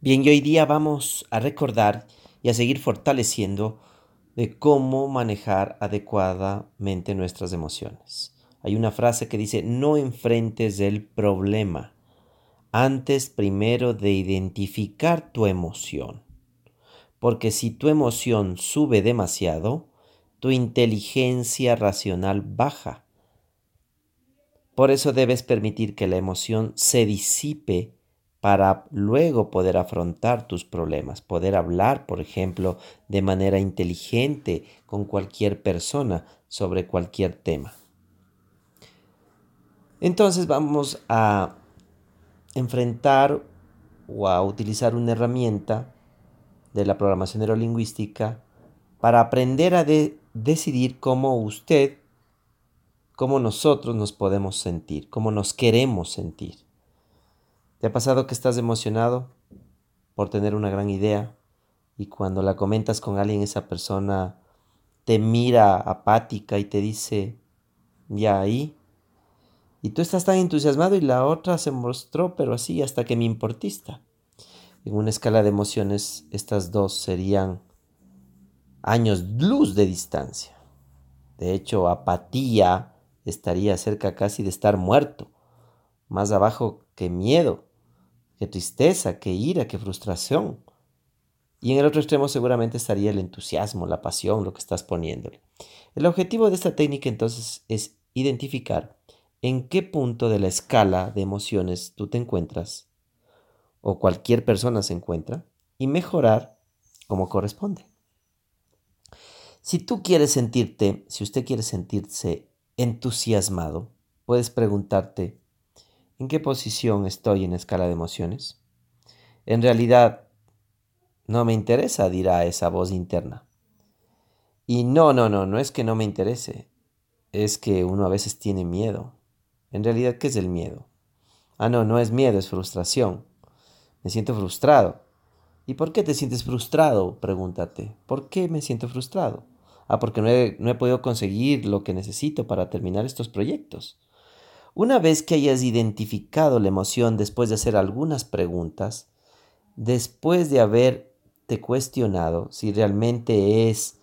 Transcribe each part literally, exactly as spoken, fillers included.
Bien, y hoy día vamos a recordar y a seguir fortaleciendo de cómo manejar adecuadamente nuestras emociones. Hay una frase que dice, no enfrentes el problema antes primero de identificar tu emoción, porque si tu emoción sube demasiado, tu inteligencia racional baja. Por eso debes permitir que la emoción se disipe para luego poder afrontar tus problemas, poder hablar, por ejemplo, de manera inteligente con cualquier persona sobre cualquier tema. Entonces vamos a enfrentar o a utilizar una herramienta de la programación neurolingüística para aprender a de- decidir cómo usted, cómo nosotros nos podemos sentir, cómo nos queremos sentir. ¿Te ha pasado que estás emocionado por tener una gran idea y cuando la comentas con alguien, esa persona te mira apática y te dice, ya ahí? Y tú estás tan entusiasmado y la otra se mostró, pero así, hasta que me importista. En una escala de emociones, estas dos serían años luz de distancia. De hecho, apatía estaría cerca casi de estar muerto, más abajo que miedo, que tristeza, que ira, que frustración. Y en el otro extremo seguramente estaría el entusiasmo, la pasión, lo que estás poniéndole. El objetivo de esta técnica entonces es identificar en qué punto de la escala de emociones tú te encuentras o cualquier persona se encuentra y mejorar como corresponde. Si tú quieres sentirte, si usted quiere sentirse entusiasmado, puedes preguntarte, ¿en qué posición estoy en la escala de emociones? En realidad, no me interesa, dirá esa voz interna. Y no, no, no, no es que no me interese, es que uno a veces tiene miedo. En realidad, ¿qué es el miedo? Ah, no, no es miedo, es frustración. Me siento frustrado. ¿Y por qué te sientes frustrado? Pregúntate. ¿Por qué me siento frustrado? Ah, porque no he, no he podido conseguir lo que necesito para terminar estos proyectos. Una vez que hayas identificado la emoción después de hacer algunas preguntas, después de haberte cuestionado si realmente es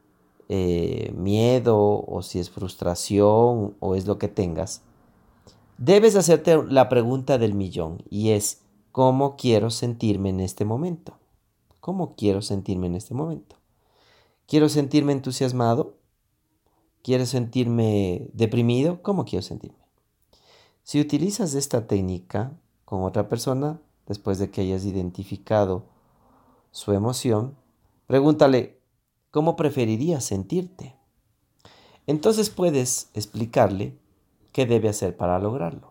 eh, miedo o si es frustración o es lo que tengas, debes hacerte la pregunta del millón y es, ¿cómo quiero sentirme en este momento? ¿Cómo quiero sentirme en este momento? ¿Quiero sentirme entusiasmado? ¿Quiero sentirme deprimido? ¿Cómo quiero sentirme? Si utilizas esta técnica con otra persona, después de que hayas identificado su emoción, pregúntale, ¿cómo preferirías sentirte? Entonces puedes explicarle qué debe hacer para lograrlo.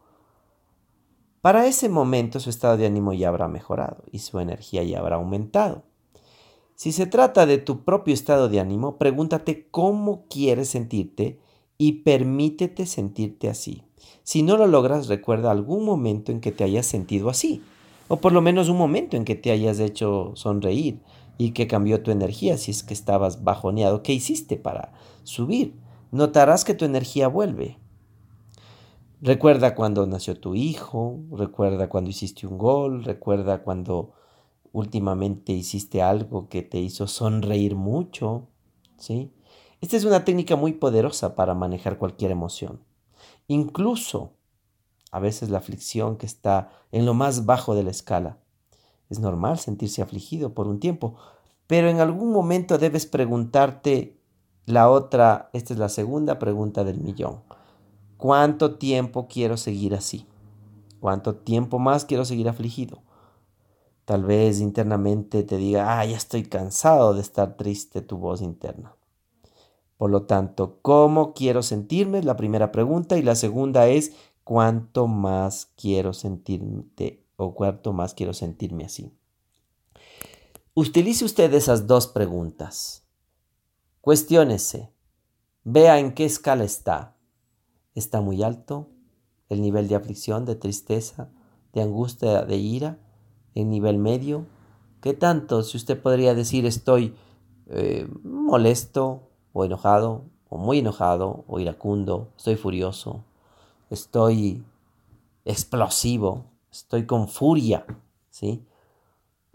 Para ese momento su estado de ánimo ya habrá mejorado y su energía ya habrá aumentado. Si se trata de tu propio estado de ánimo, pregúntate cómo quieres sentirte y permítete sentirte así. Si no lo logras, recuerda algún momento en que te hayas sentido así, o por lo menos un momento en que te hayas hecho sonreír y que cambió tu energía si es que estabas bajoneado. ¿Qué hiciste para subir? Notarás que tu energía vuelve. Recuerda cuando nació tu hijo, recuerda cuando hiciste un gol, recuerda cuando últimamente hiciste algo que te hizo sonreír mucho, ¿sí? Esta es una técnica muy poderosa para manejar cualquier emoción. Incluso a veces la aflicción que está en lo más bajo de la escala. Es normal sentirse afligido por un tiempo, pero en algún momento debes preguntarte la otra, esta es la segunda pregunta del millón. ¿Cuánto tiempo quiero seguir así? ¿Cuánto tiempo más quiero seguir afligido? Tal vez internamente te diga, ah, ya estoy cansado de estar triste, tu voz interna. Por lo tanto, ¿cómo quiero sentirme? Es la primera pregunta. Y la segunda es, ¿cuánto más quiero sentirte o cuánto más quiero sentirme así? Utilice usted esas dos preguntas. Cuestiónese. Vea en qué escala está. ¿Está muy alto el nivel de aflicción, de tristeza, de angustia, de ira? ¿En nivel medio? ¿Qué tanto? Si usted podría decir estoy eh, molesto o enojado, o muy enojado, o iracundo, estoy furioso, estoy explosivo, estoy con furia, ¿sí?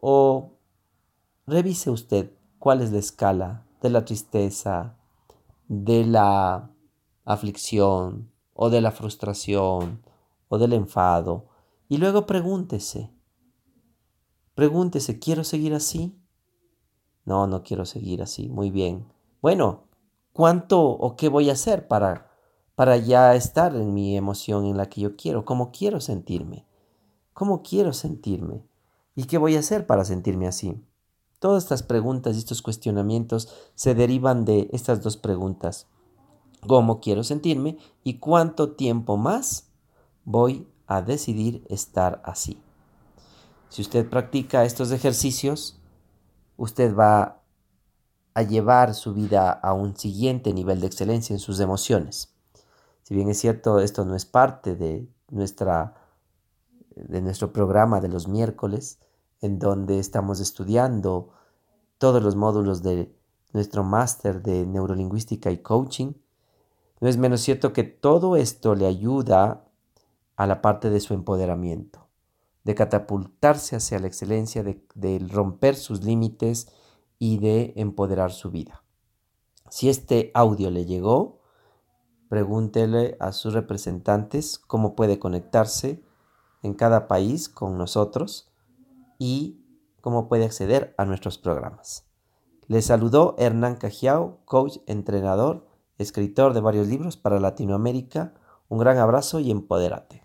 O revise usted cuál es la escala de la tristeza, de la aflicción o de la frustración o del enfado. Y luego pregúntese, pregúntese, ¿quiero seguir así? No, no quiero seguir así. Muy bien. Bueno, ¿cuánto o qué voy a hacer para, para ya estar en mi emoción en la que yo quiero? ¿Cómo quiero sentirme? ¿Cómo quiero sentirme? ¿Y qué voy a hacer para sentirme así? Todas estas preguntas y estos cuestionamientos se derivan de estas dos preguntas. ¿Cómo quiero sentirme? ¿Y cuánto tiempo más voy a decidir estar así? Si usted practica estos ejercicios, usted va a llevar su vida a un siguiente nivel de excelencia en sus emociones. Si bien es cierto, esto no es parte de nuestra, de nuestro programa de los miércoles, en donde estamos estudiando todos los módulos de nuestro máster de neurolingüística y coaching, no es menos cierto que todo esto le ayuda a la parte de su empoderamiento, de catapultarse hacia la excelencia, de, de romper sus límites y de empoderar su vida. Si este audio le llegó, pregúntele a sus representantes cómo puede conectarse en cada país con nosotros y cómo puede acceder a nuestros programas. Les saludó Hernán Cajiao, coach, entrenador, escritor de varios libros para Latinoamérica. Un gran abrazo y empodérate.